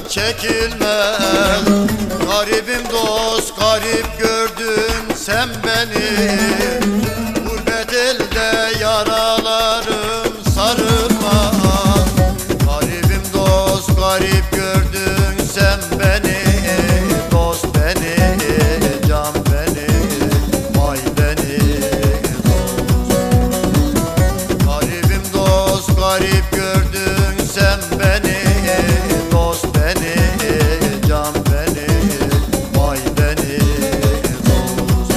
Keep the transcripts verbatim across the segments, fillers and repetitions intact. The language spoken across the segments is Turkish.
çekilmez. Garibim dost, garip gördün sen beni. Gurbet elde yaralarım sarılmaz. Garibim dost, garip gördün sen beni. Dost beni, can beni, vay beni dost. Garibim dost, garip gördün sen beni. Dost beni, can beni, vay beni dost.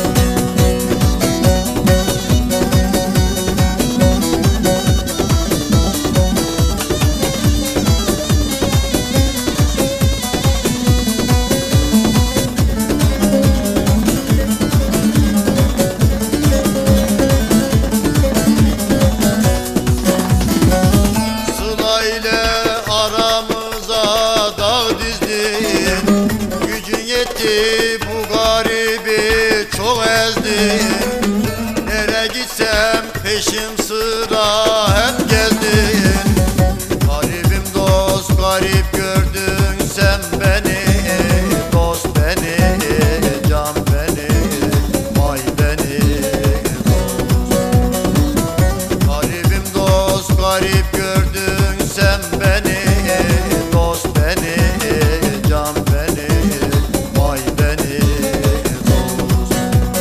Sıla ile aramıza dağ dizdin. Gücün yetti bu garibi çok ezdin. Nereye gitsem peşim sıra hep gezdin. Garibim dost, garip gördün sen beni. Dost beni, can beni, vay beni dost. Garibim dost, garip gördün sen beni. Dost beni, can beni, vay beni dost.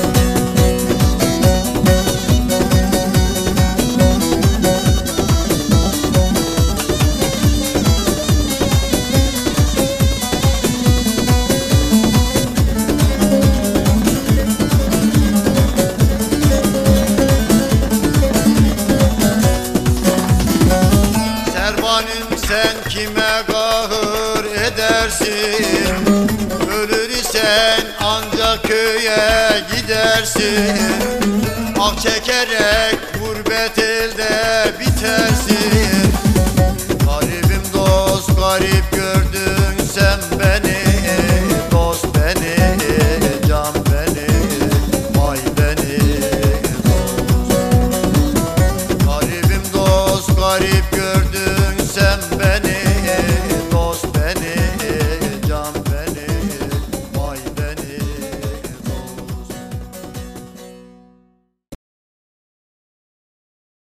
Servanim sen kime kahır edersin? Ölür isen ancak köye gidersin. Ah çekerek gurbet elde bitersin. Garibim dost, garip gördün sen beni. Dost beni, can beni, vay beni dost. Garibim dost, garip